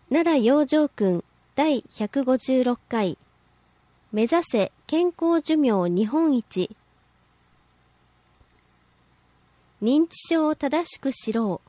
奈良養生訓第156回目指せ健康寿命日本一。認知症を正しく知ろ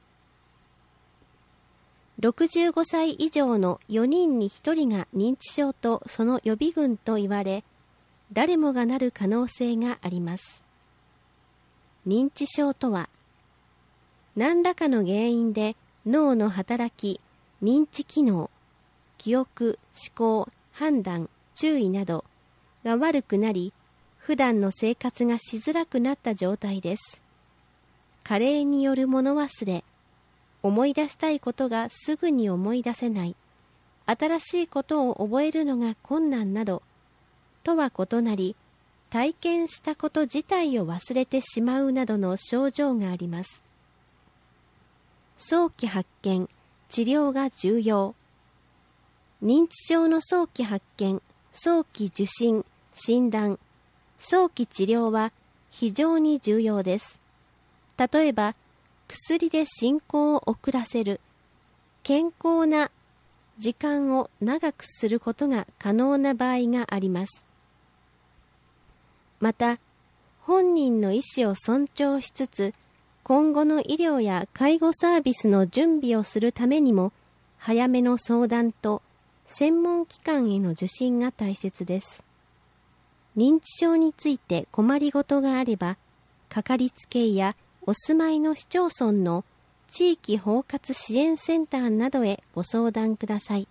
う。65歳以上の4人に1人が認知症とその予備軍と言われ、誰もがなる可能性があります。認知症とは、何らかの原因で脳の働き、認知機能、記憶、思考、判断、注意などが悪くなり、普段の生活がしづらくなった状態です。加齢による物忘れ、思い出したいことがすぐに思い出せない、新しいことを覚えるのが困難など、とは異なり、体験したこと自体を忘れてしまうなどの症状があります。早期発見、治療が重要。認知症の早期発見、早期受診、診断、早期治療は非常に重要です。例えば、薬で進行を遅らせる、健康な時間を長くすることが可能な場合があります。また、本人の意思を尊重しつつ、今後の医療や介護サービスの準備をするためにも、早めの相談と専門機関への受診が大切です。認知症について困りごとがあれば、かかりつけ医やお住まいの市町村の地域包括支援センターなどへご相談ください。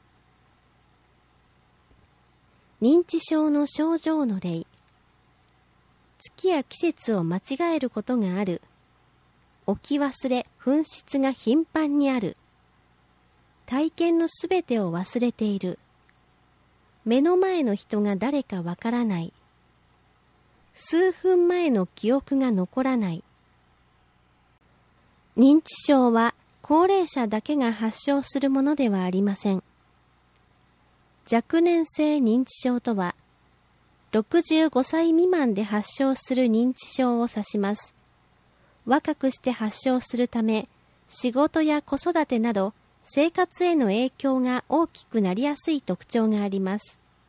認知症の症状の例。月や季節を間違えることがある。置き忘れ、紛失が頻繁にある。体験のすべてを忘れている。目の前の人が誰かわからない。数分前の記憶が残らない。認知症は高齢者だけが発症するものではありません。若年性認知症とは、65歳未満で発症する認知症を指します。若くして発症するため、仕事や子育てなど生活への影響が大きくなりやすい特徴があります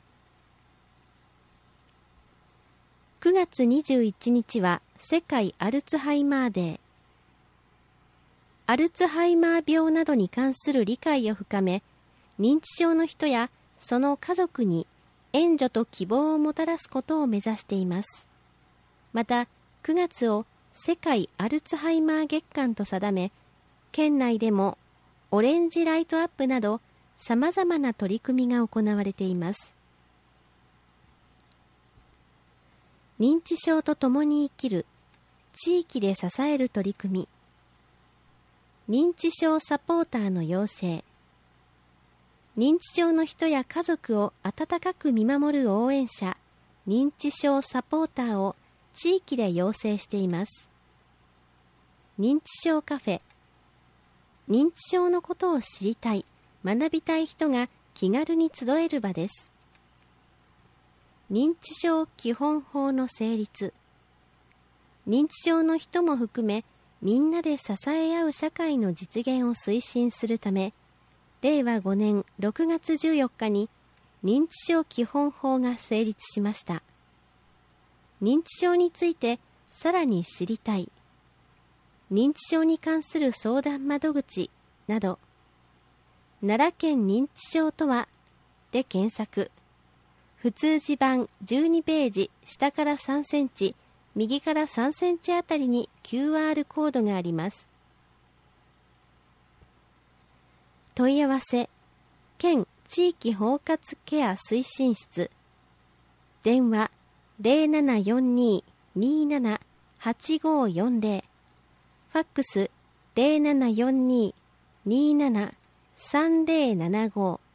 。9月21日は世界アルツハイマーデー。アルツハイマー病などに関する理解を深め、認知症の人やその家族に援助と希望をもたらすことを目指しています。また、9月を世界アルツハイマー月間と定め、県内でもオレンジライトアップなど様々な取り組みが行われています。認知症と共に生きる地域で支える取り組み。認知症サポーターの養成。認知症の人や家族を温かく見守る応援者、認知症サポーターを地域で養成しています。認知症カフェ。認知症のことを知りたい、学びたい人が気軽に集える場です。認知症基本法の成立。認知症の人も含め、みんなで支え合う社会の実現を推進するため、令和5年6月14日に認知症基本法が成立しました。認知症についてさらに知りたい、認知症に関する相談窓口など、奈良県認知症とはで検索。普通字版12ページ下から3センチ、右から3センチあたりに QR コードがあります。問い合わせ、県地域包括ケア推進室。電話 0742-27-8540。ファックス 0742-27-3075。